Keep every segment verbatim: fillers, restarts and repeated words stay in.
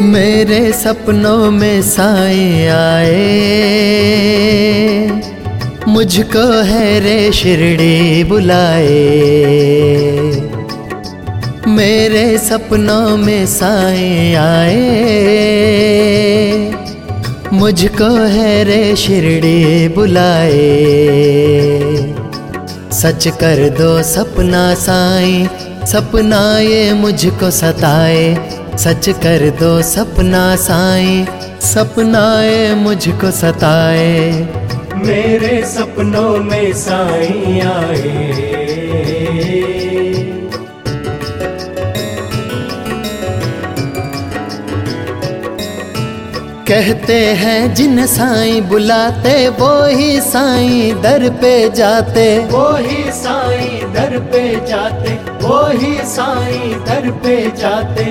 मेरे सपनों में साईं आए, मुझको है रे शिरडी बुलाए। मेरे सपनों में साईं आए, मुझको है रे शिरडी बुलाए। सच कर दो सपना साईं, सपना ये मुझको सताए। सच कर दो सपना साईं, सपना ये मुझको सताए। मेरे सपनों में साईं आए। कहते हैं जिन साईं बुलाते, वो ही साईं दर पे जाते। वो ही साईं दर पे जाते, वो ही साईं दर पे जाते।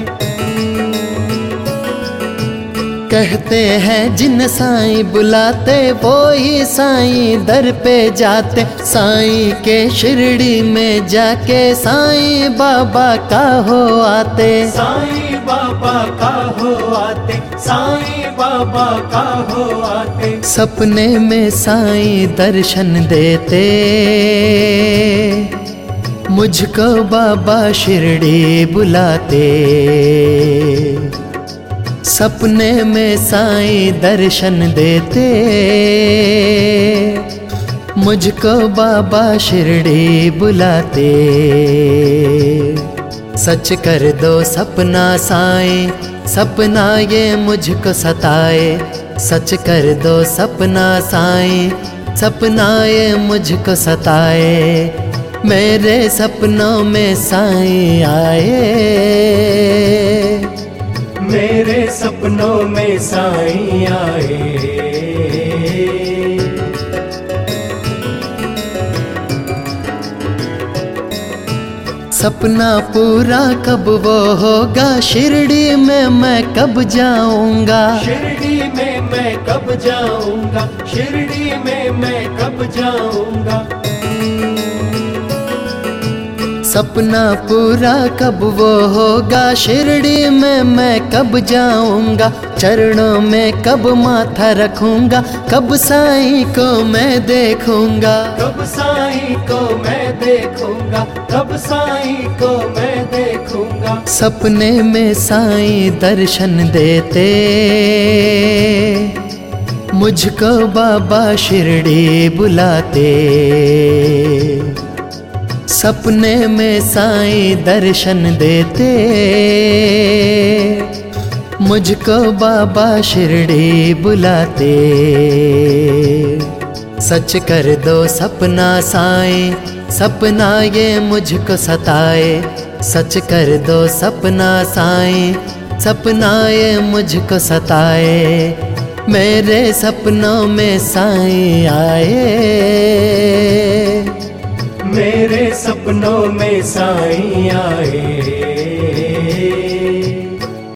कहते हैं जिन साईं बुलाते, वो ही साईं दर पे जाते। साईं के शिरडी में जाके साईं बाबा का हो आते। साईं बाबा का हो आते, साईं बाबा का हो आते। सपने में साईं दर्शन देते, मुझको बाबा शिरडी बुलाते। सपने में साईं दर्शन देते, मुझको बाबा शिरडी बुलाते। सच कर दो सपना साईं, सपना ये मुझको सताए। सच कर दो सपना साईं, सपना ये मुझको सताए। मेरे सपनों में साईं आए, मेरे सपनों में साईं आए। सपना पूरा कब वो होगा, शिरडी में मैं कब जाऊंगा। शिरडी में मैं कब जाऊंगा, शिरडी में मैं कब जाऊंगा। सपना पूरा कब वो होगा, शिरडी में मैं कब जाऊंगा। चरणों में कब माथा रखूंगा, कब साईं को मैं देखूंगा। कब साईं को मैं देखूंगा, कब साईं को मैं देखूंगा। सपने में साईं दर्शन देते, मुझको बाबा शिरडी बुलाते। सपने में साईं दर्शन देते, मुझको बाबा शिरडी बुलाते। सच कर दो सपना साईं, सपना ये मुझको सताए। सच कर दो सपना साईं, सपना ये मुझको सताए। मेरे सपनों में साईं आए, मेरे सपनों में साईं आए।